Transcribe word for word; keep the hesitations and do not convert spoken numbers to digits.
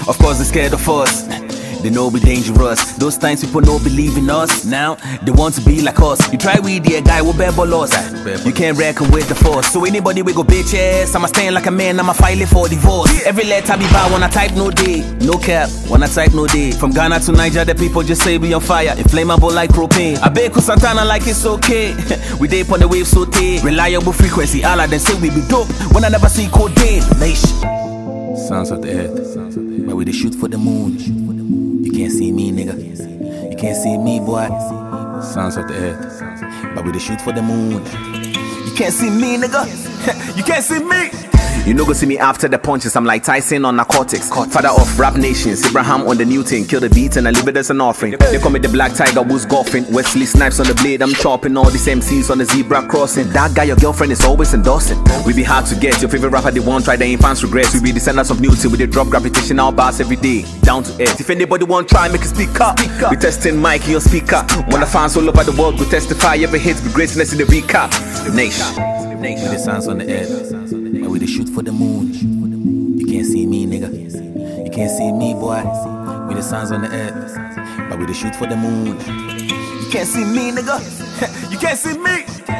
Of course they're scared of us. They know we dangerous. Those times people don't believe in us. Now they want to be like us. You try with the guy with bare loss. You can't reckon with the force. So anybody we go bitch ass, I'ma stand like a man, I'ma file it for divorce. Every letter be bad when I type no day. No cap, when I type no day. From Ghana to Niger, the people just say we on fire. Inflammable like propane. I beg with Santana like it's okay. We dey on the wave so tight. Reliable frequency, all of them say we be dope. When I never see codeine. Nation. Sounds of the earth. But we dey shoot for the moon. You can't see me, nigga. You can't see me, boy. Sounds of the earth. But we dey shoot for the moon. You can't see me, nigga. You can't see me. You no go see me after the punches. I'm like Tyson on narcotics. Father of rap nations. Abraham on the new thing. Kill the beat and I leave it as an offering. They call me the Black Tiger who's golfing. Wesley Snipes on the blade. I'm chopping all these M Cs on the zebra crossing. That guy, your girlfriend is always endorsing. We be hard to get. Your favorite rapper, they won't try. Their infants regrets. We be descendants of Newton. We dey drop gravitational bars every day. Down to earth. If anybody want try, make a speak up. We testing mic in your speaker. When the fans all over the world will testify. Every hit with greatness in the recap. Nation. With the sounds on the earth. And we dey shoot for the moon. You can't see me, nigga. You can't see me, boy. With the sounds on the earth. But we dey shoot for the moon. You can't see me, nigga. You can't see me.